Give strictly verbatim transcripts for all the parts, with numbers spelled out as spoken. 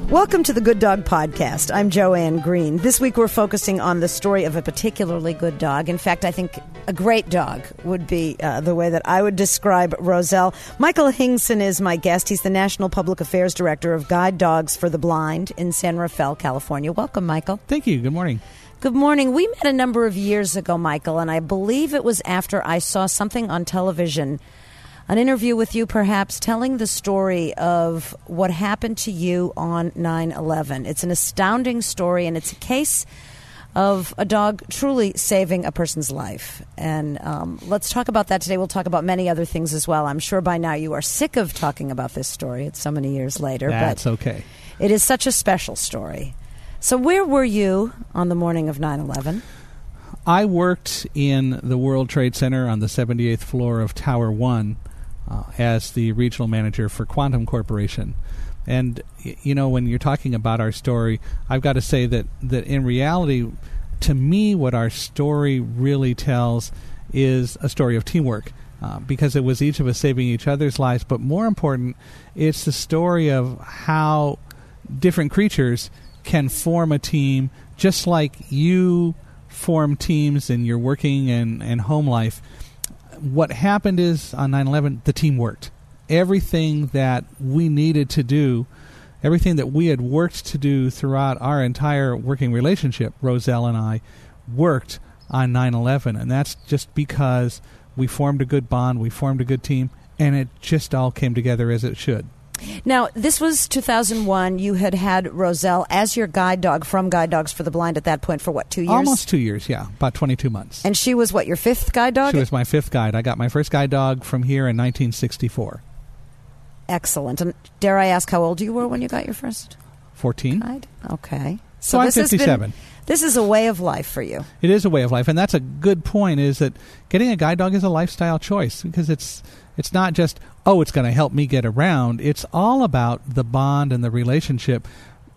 Welcome to the Good Dog Podcast. I'm Joanne Green. This week we're focusing on the story of a particularly good dog. In fact, I think a great dog would be uh, the way that I would describe Roselle. Michael Hingson is my guest. He's the National Public Affairs Director of Guide Dogs for the Blind in San Rafael, California. Welcome, Michael. Thank you. Good morning. Good morning. We met a number of years ago, Michael, and I believe it was after I saw something on television, an interview with you perhaps, telling the story of what happened to you on nine eleven. It's an astounding story, and it's a case of a dog truly saving a person's life. And um, let's talk about that today. We'll talk about many other things as well. I'm sure by now you are sick of talking about this story. It's so many years later. That's but okay. It is such a special story. So where were you on the morning of nine eleven? I worked in the World Trade Center on the seventy-eighth floor of Tower One uh, as the regional manager for Quantum Corporation. And, you know, when you're talking about our story, I've got to say that, that in reality, to me, what our story really tells is a story of teamwork. Uh, because it was each of us saving each other's lives. But more important, it's the story of how different creatures can form a team, just like you form teams in your working and, and home life. What happened is, on nine eleven, the team worked. Everything that we needed to do, everything that we had worked to do throughout our entire working relationship, Roselle and I, worked on nine eleven. And that's just because we formed a good bond, we formed a good team, and it just all came together as it should. Now, this was two thousand one. You had had Roselle as your guide dog from Guide Dogs for the Blind at that point for, what, two years? Almost two years, yeah. About twenty-two months. And she was, what, your fifth guide dog? She was my fifth guide. I got my first guide dog from here in nineteen sixty-four. Excellent. And dare I ask how old you were when you got your first fourteen. Guide? Okay. So, so I'm this has fifty-seven. Been, this is a way of life for you. It is a way of life. And that's a good point, is that getting a guide dog is a lifestyle choice, because it's it's not just, oh, it's going to help me get around. It's all about the bond and the relationship,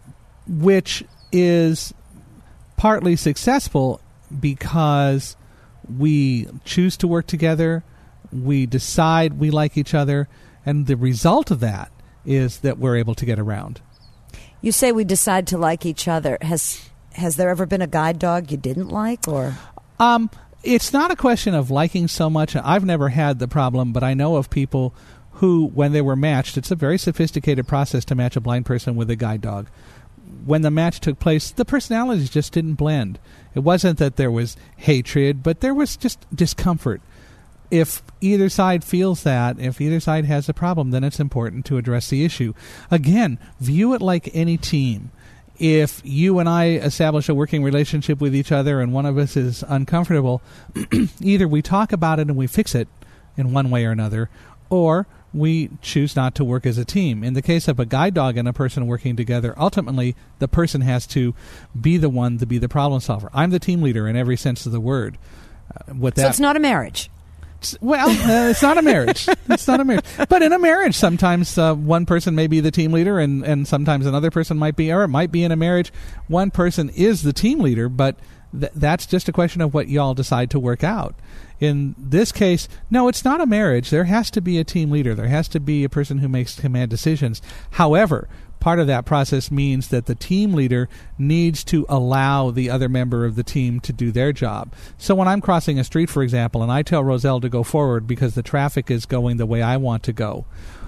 which is partly successful because we choose to work together, we decide we like each other, and the result of that is that we're able to get around. You say we decide to like each other. Has has there ever been a guide dog you didn't like, or? Um, it's not a question of liking so much. I've never had the problem, but I know of people who, when they were matched, it's a very sophisticated process to match a blind person with a guide dog. When the match took place, the personalities just didn't blend. It wasn't that there was hatred, but there was just discomfort. If either side feels that, if either side has a problem, then it's important to address the issue. Again, view it like any team. If you and I establish a working relationship with each other and one of us is uncomfortable, either we talk about it and we fix it in one way or another, or we choose not to work as a team. In the case of a guide dog and a person working together, ultimately the person has to be the one to be the problem solver. I'm the team leader in every sense of the word. Uh, with that, so it's not a marriage. Well, uh, it's not a marriage. It's not a marriage. But in a marriage, sometimes uh, one person may be the team leader, and, and sometimes another person might be, or it might be in a marriage, one person is the team leader, but th- that's just a question of what y'all decide to work out. In this case, no, it's not a marriage. There has to be a team leader. There has to be a person who makes command decisions. However, part of that process means that the team leader needs to allow the other member of the team to do their job. So when I'm crossing a street, for example, and I tell Roselle to go forward because the traffic is going the way I want to go,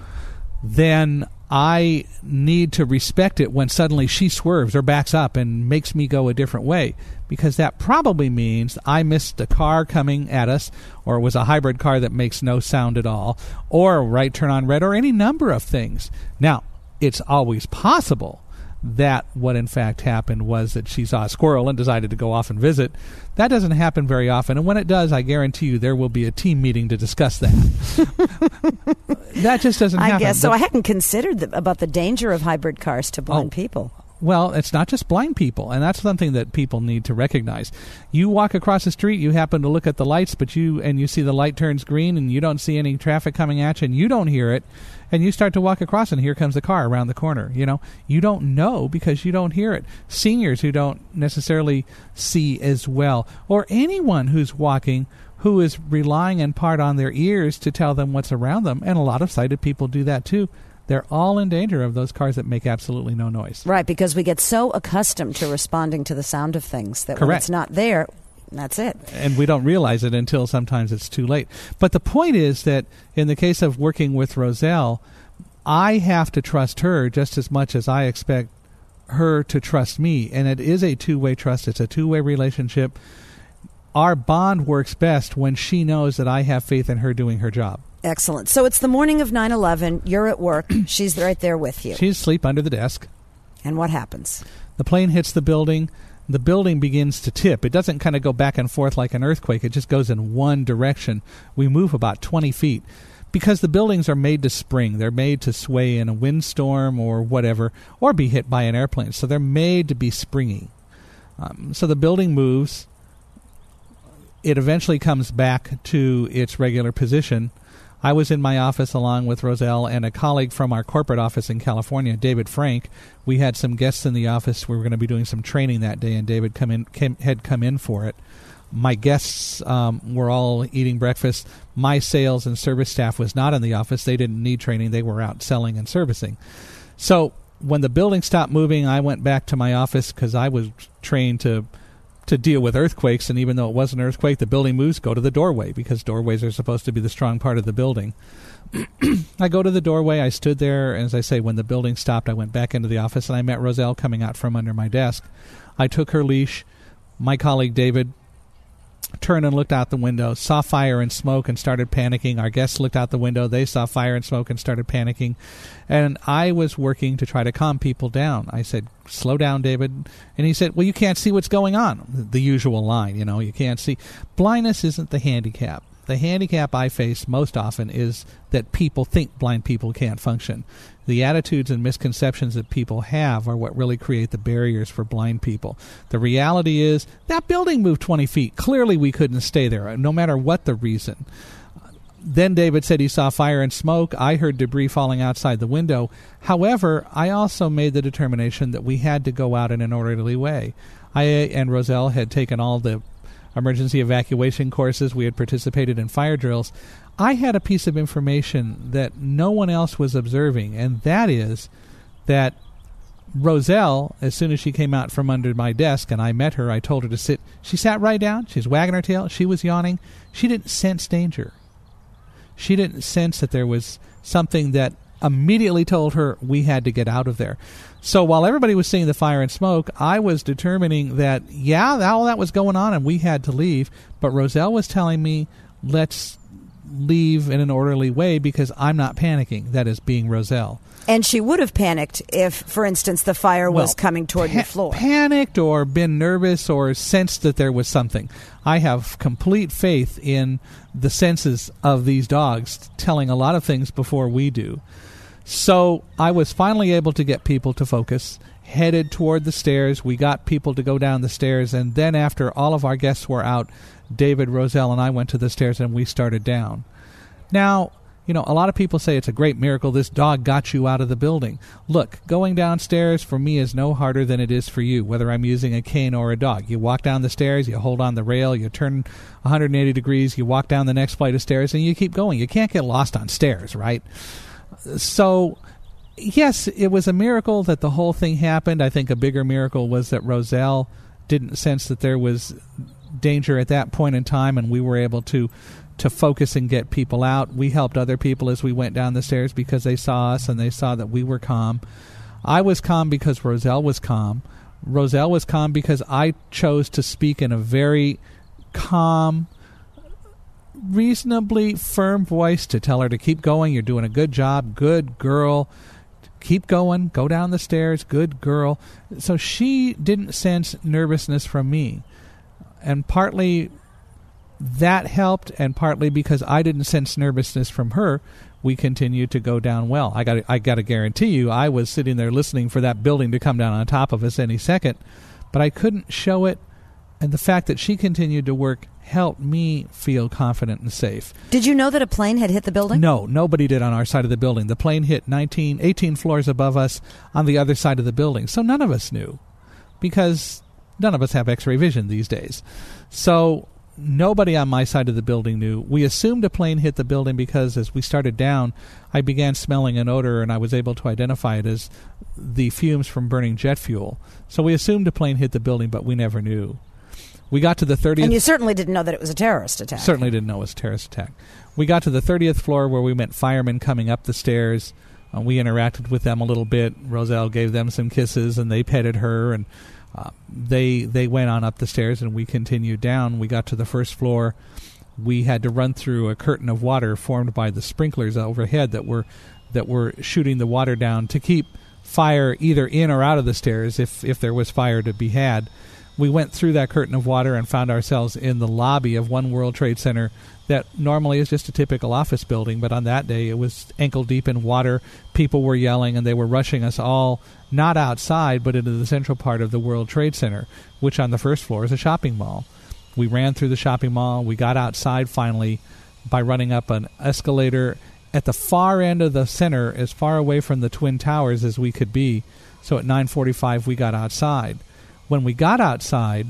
then I need to respect it when suddenly she swerves or backs up and makes me go a different way, because that probably means I missed a car coming at us, or it was a hybrid car that makes no sound at all, or a right turn on red, or any number of things. Now, it's always possible that what in fact happened was that she saw a squirrel and decided to go off and visit. That doesn't happen very often, and when it does, I guarantee you there will be a team meeting to discuss that. That just doesn't I happen. guess so. I hadn't considered the, about the danger of hybrid cars to blind Oh. people. Well, it's not just blind people, and that's something that people need to recognize. You walk across the street, you happen to look at the lights, but you and you see the light turns green, and you don't see any traffic coming at you, and you don't hear it, and you start to walk across, and here comes the car around the corner. You know, you don't know because you don't hear it. Seniors who don't necessarily see as well, or anyone who's walking who is relying in part on their ears to tell them what's around them, and a lot of sighted people do that too. they're all in danger of those cars that make absolutely no noise. Right, because we get so accustomed to responding to the sound of things that Correct. when it's not there, that's it. And we don't realize it until sometimes it's too late. But the point is that in the case of working with Roselle, I have to trust her just as much as I expect her to trust me. And it is a two-way trust. It's a two-way relationship. Our bond works best when she knows that I have faith in her doing her job. Excellent. So it's the morning of nine eleven. You're at work. She's right there with you. She's asleep under the desk. And what happens? The plane hits the building. The building begins to tip. It doesn't kind of go back and forth like an earthquake. It just goes in one direction. We move about twenty feet because the buildings are made to spring. They're made to sway in a windstorm or whatever, or be hit by an airplane. So they're made to be springy. Um, so the building moves. It eventually comes back to its regular position. I was in my office along with Roselle and a colleague from our corporate office in California, David Frank. We had some guests in the office. We were going to be doing some training that day, and David come in, came, had come in for it. My guests um, were all eating breakfast. My sales and service staff was not in the office. They didn't need training. They were out selling and servicing. So when the building stopped moving, I went back to my office because I was trained to to deal with earthquakes, and even though it was an earthquake, the building moves, go to the doorway, because doorways are supposed to be the strong part of the building. I go to the doorway, I stood there, and as I say, when the building stopped, I went back into the office, and I met Roselle coming out from under my desk. I took her leash. My colleague David turned and looked out the window, saw fire and smoke, and started panicking. Our guests looked out the window. They saw fire and smoke and started panicking. And I was working to try to calm people down. I said, slow down, David. And he said, well, you can't see what's going on. The usual line, you know, you can't see. Blindness isn't the handicap. The handicap I face most often is that people think blind people can't function. The attitudes and misconceptions that people have are what really create the barriers for blind people. The reality is that building moved twenty feet. Clearly we couldn't stay there, no matter what the reason. Then David said he saw fire and smoke. I heard debris falling outside the window. However, I also made the determination that we had to go out in an orderly way. I and Roselle had taken all the emergency evacuation courses. We had participated in fire drills. I had a piece of information that no one else was observing, and that is that Roselle, as soon as she came out from under my desk and I met her, I told her to sit. She sat right down. She was wagging her tail. She was yawning. She didn't sense danger. She didn't sense that there was something that immediately told her we had to get out of there. So while everybody was seeing the fire and smoke, I was determining that, yeah, all that was going on and we had to leave. But Roselle was telling me, let's leave in an orderly way because I'm not panicking. That is being Roselle. And she would have panicked if, for instance, the fire was well, coming toward pa- your floor. Panicked or been nervous or sensed that there was something. I have complete faith in the senses of these dogs telling a lot of things before we do. So I was finally able to get people to focus, headed toward the stairs. We got people to go down the stairs, and then after all of our guests were out, David, Roselle, and I went to the stairs and we started down. Now, you know, a lot of people say it's a great miracle this dog got you out of the building. Look, going downstairs for me is no harder than it is for you, whether I'm using a cane or a dog. You walk down the stairs, you hold on the rail, you turn one hundred eighty degrees, you walk down the next flight of stairs, and you keep going. You can't get lost on stairs, right? So, yes, it was a miracle that the whole thing happened. I think a bigger miracle was that Roselle didn't sense that there was danger at that point in time, and we were able to to focus and get people out. We helped other people as we went down the stairs because they saw us and they saw that we were calm. I was calm because Roselle was calm. Roselle was calm because I chose to speak in a very calm, reasonably firm voice to tell her to keep going. You're doing a good job. Good girl. Keep going. Go down the stairs. Good girl. So she didn't sense nervousness from me. And partly that helped, and partly because I didn't sense nervousness from her, we continued to go down well. I got I got to guarantee you, I was sitting there listening for that building to come down on top of us any second, but I couldn't show it, and the fact that she continued to work helped me feel confident and safe. Did you know that a plane had hit the building? No, nobody did on our side of the building. The plane hit nineteen, eighteen floors above us on the other side of the building, so none of us knew, because none of us have X-ray vision these days. So nobody on my side of the building knew. We assumed a plane hit the building because as we started down, I began smelling an odor, and I was able to identify it as the fumes from burning jet fuel. So we assumed a plane hit the building, but we never knew. We got to the thirtieth... And you certainly didn't know that it was a terrorist attack. Certainly didn't know it was a terrorist attack. We got to the thirtieth floor where we met firemen coming up the stairs. Uh, we interacted with them a little bit. Roselle gave them some kisses, and they petted her, and uh, they they went on up the stairs, and we continued down. We got to the first floor. We had to run through a curtain of water formed by the sprinklers overhead that were that were shooting the water down to keep fire either in or out of the stairs if, if there was fire to be had. We went through that curtain of water and found ourselves in the lobby of One World Trade Center that normally is just a typical office building, but on that day it was ankle deep in water. People were yelling, and they were rushing us all, not outside, but into the central part of the World Trade Center, which on the first floor is a shopping mall. We ran through the shopping mall. We got outside finally by running up an escalator at the far end of the center, as far away from the Twin Towers as we could be. So at nine forty-five we got outside. When we got outside,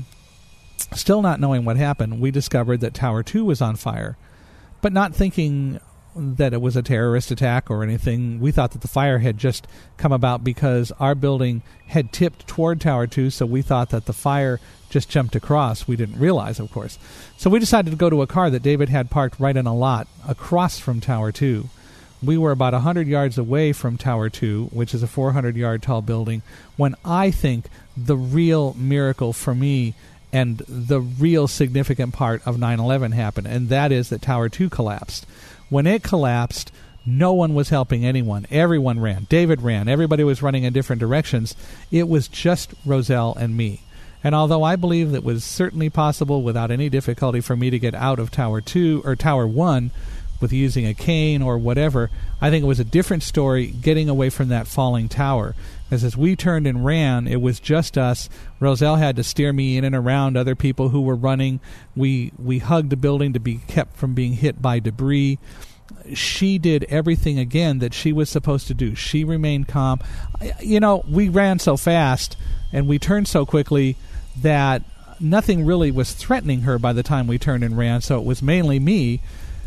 still not knowing what happened, we discovered that Tower two was on fire. But not thinking that it was a terrorist attack or anything, we thought that the fire had just come about because our building had tipped toward Tower two, so we thought that the fire just jumped across. We didn't realize, of course. So we decided to go to a car that David had parked right in a lot across from Tower two. We were about one hundred yards away from Tower two, which is a four hundred yard tall building, when I think the real miracle for me and the real significant part of nine eleven happened, and that is that Tower two collapsed. When it collapsed, no one was helping anyone. Everyone ran. David ran. Everybody was running in different directions. It was just Roselle and me. And although I believe that it was certainly possible without any difficulty for me to get out of Tower two or Tower one with using a cane or whatever, I think it was a different story getting away from that falling tower. Because as we turned and ran, it was just us. Roselle had to steer me in and around other people who were running. We we hugged the building to be kept from being hit by debris. She did everything again that she was supposed to do. She remained calm. You know, we ran so fast and we turned so quickly that nothing really was threatening her by the time we turned and ran, so it was mainly me.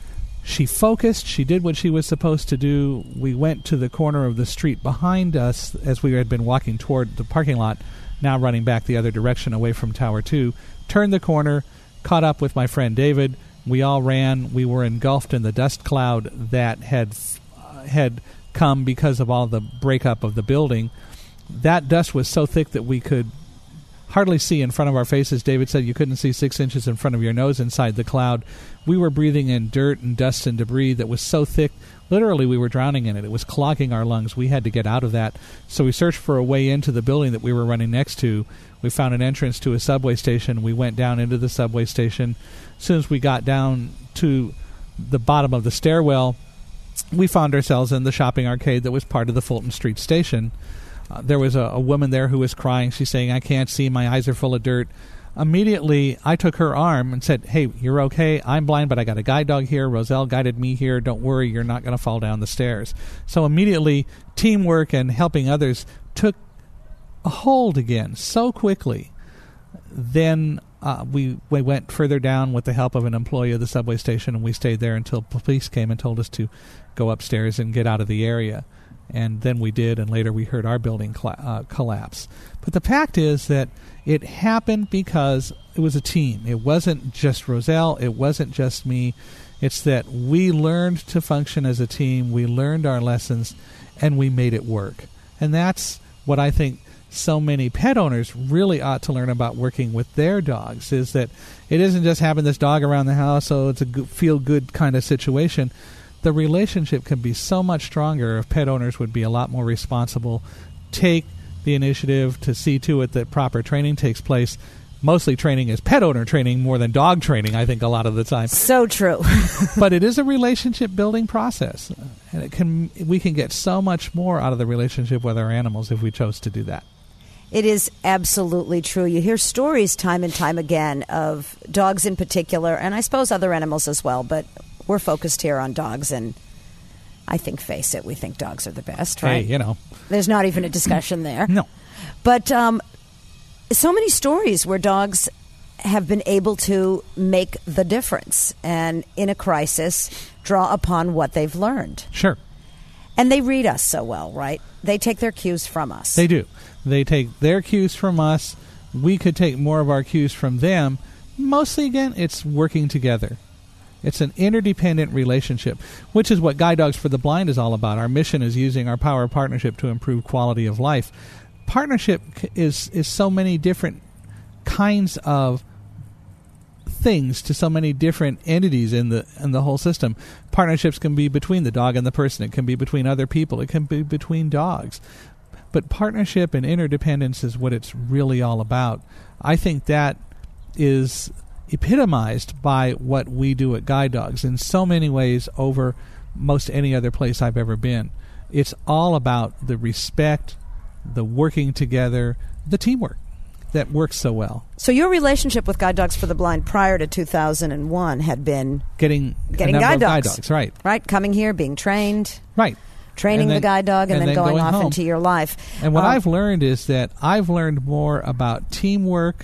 She focused. She did what she was supposed to do. We went to the corner of the street behind us as we had been walking toward the parking lot, now running back the other direction away from Tower two, turned the corner, caught up with my friend David. We all ran. We were engulfed in the dust cloud that had uh, had come because of all the breakup of the building. That dust was so thick that we could hardly see in front of our faces. David said you couldn't see six inches in front of your nose inside the cloud. We were breathing in dirt and dust and debris that was so thick, literally we were drowning in it. It was clogging our lungs. We had to get out of that. So we searched for a way into the building that we were running next to. We found an entrance to a subway station. We went down into the subway station. As soon as we got down to the bottom of the stairwell, we found ourselves in the shopping arcade that was part of the Fulton Street station. Uh, there was a, a woman there who was crying. She's saying, "I can't see. My eyes are full of dirt." Immediately, I took her arm and said, "Hey, you're okay. I'm blind, but I got a guide dog here. Roselle guided me here. Don't worry. You're not going to fall down the stairs." So immediately, teamwork and helping others took a hold again so quickly. Then uh, we, we went further down with the help of an employee of the subway station, and we stayed there until police came and told us to go upstairs and get out of the area. And then we did, and later we heard our building cl- uh, collapse. But the fact is that it happened because it was a team. It wasn't just Roselle. It wasn't just me. It's that we learned to function as a team. We learned our lessons, and we made it work. And that's what I think so many pet owners really ought to learn about working with their dogs, is that it isn't just having this dog around the house, so it's a good, feel-good kind of situation. The relationship can be so much stronger if pet owners would be a lot more responsible, take the initiative to see to it that proper training takes place. Mostly training is pet owner training more than dog training, I think, a lot of the time. So true. But it is a relationship building process, and it can we can get so much more out of the relationship with our animals if we chose to do that. It is absolutely true. You hear stories time and time again of dogs in particular, and I suppose other animals as well, but we're focused here on dogs, and I think, face it, we think dogs are the best, right? Hey, you know. There's not even a discussion there. No. But um, so many stories where dogs have been able to make the difference and in a crisis draw upon what they've learned. Sure. And they read us so well, right? They take their cues from us. They do. They take their cues from us. We could take more of our cues from them. Mostly, again, it's working together. It's an interdependent relationship, which is what Guide Dogs for the Blind is all about. Our mission is using our power of partnership to improve quality of life. Partnership is is so many different kinds of things to so many different entities in the in the whole system. Partnerships can be between the dog and the person. It can be between other people. It can be between dogs. But partnership and interdependence is what it's really all about. I think that is epitomized by what we do at Guide Dogs in so many ways over most any other place I've ever been. It's all about the respect, the working together, the teamwork that works so well. So your relationship with Guide Dogs for the Blind prior to two thousand one had been getting getting a guide, guide dogs. dogs, right? Right, coming here, being trained, right, training then, the guide dog, and, and then, then going, going off home. into your life. And what um, I've learned is that I've learned more about teamwork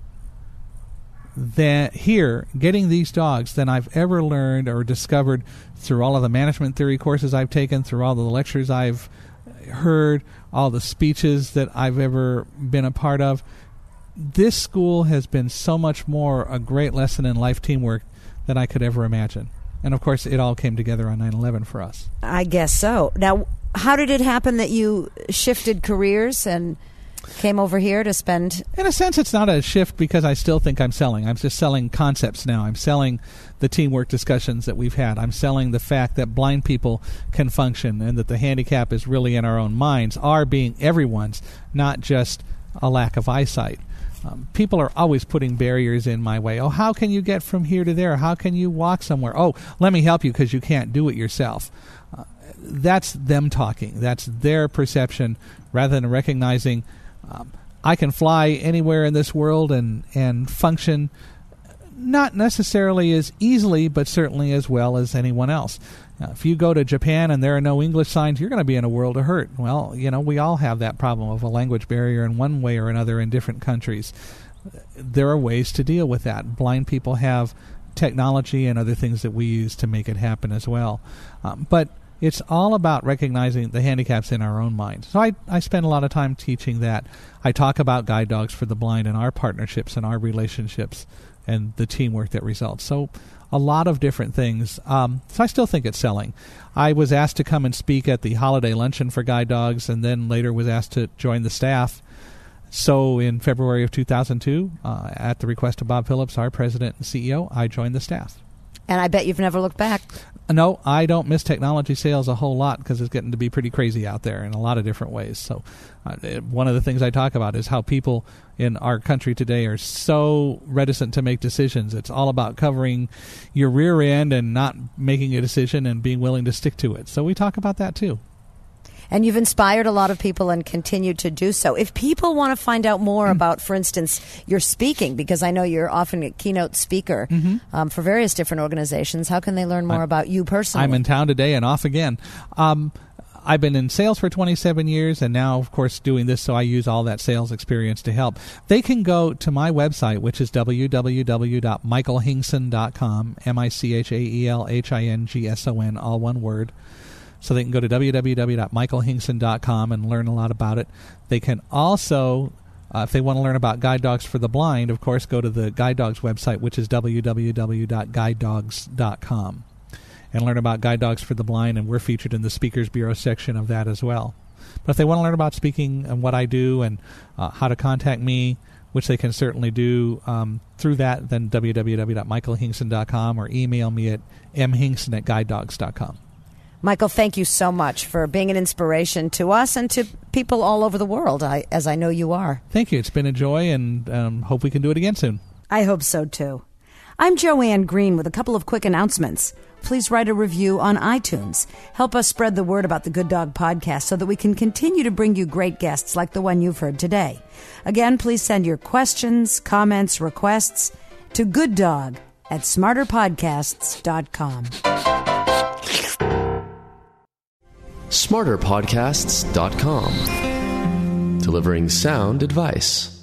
than here, getting these dogs, than I've ever learned or discovered through all of the management theory courses I've taken, through all the lectures I've heard, all the speeches that I've ever been a part of. This school has been so much more a great lesson in life teamwork than I could ever imagine. And, of course, it all came together on nine eleven for us. I guess so. Now, how did it happen that you shifted careers and came over here to spend... In a sense, it's not a shift because I still think I'm selling. I'm just selling concepts now. I'm selling the teamwork discussions that we've had. I'm selling the fact that blind people can function and that the handicap is really in our own minds, our being everyone's, not just a lack of eyesight. Um, people are always putting barriers in my way. Oh, how can you get from here to there? How can you walk somewhere? Oh, let me help you because you can't do it yourself. Uh, that's them talking. That's their perception rather than recognizing um, I can fly anywhere in this world and, and function not necessarily as easily, but certainly as well as anyone else. Now, if you go to Japan and there are no English signs, you're going to be in a world of hurt. Well, you know, we all have that problem of a language barrier in one way or another in different countries. There are ways to deal with that. Blind people have technology and other things that we use to make it happen as well. Um, but it's all about recognizing the handicaps in our own mind. So I, I spend a lot of time teaching that. I talk about Guide Dogs for the Blind and our partnerships and our relationships and the teamwork that results. So a lot of different things. Um, so I still think it's selling. I was asked to come and speak at the holiday luncheon for Guide Dogs and then later was asked to join the staff. So in February of two thousand two, uh, at the request of Bob Phillips, our president and C E O, I joined the staff. And I bet you've never looked back. No, I don't miss technology sales a whole lot because it's getting to be pretty crazy out there in a lot of different ways. So uh, one of the things I talk about is how people in our country today are so reticent to make decisions. It's all about covering your rear end and not making a decision and being willing to stick to it. So we talk about that too. And you've inspired a lot of people and continue to do so. If people want to find out more mm. about, for instance, your speaking, because I know you're often a keynote speaker mm-hmm. um, for various different organizations, how can they learn more I, about you personally? I'm in town today and off again. Um, I've been in sales for twenty-seven years and now, of course, doing this, so I use all that sales experience to help. They can go to my website, which is w w w dot michael hingson dot com, M I C H A E L H I N G S O N, all one word. So they can go to w w w dot michael hingson dot com and learn a lot about it. They can also, uh, if they want to learn about Guide Dogs for the Blind, of course, go to the Guide Dogs website, which is w w w dot guide dogs dot com, and learn about Guide Dogs for the Blind, and we're featured in the Speakers Bureau section of that as well. But if they want to learn about speaking and what I do and uh, how to contact me, which they can certainly do um, through that, then w w w dot michael hingson dot com or email me at m hingson at guide dogs dot com. Michael, thank you so much for being an inspiration to us and to people all over the world, I, as I know you are. Thank you. It's been a joy, and um, hope we can do it again soon. I hope so, too. I'm Joanne Green with a couple of quick announcements. Please write a review on iTunes. Help us spread the word about the Good Dog Podcast so that we can continue to bring you great guests like the one you've heard today. Again, please send your questions, comments, requests to gooddog at smarter podcasts dot com. smarter podcasts dot com, delivering sound advice.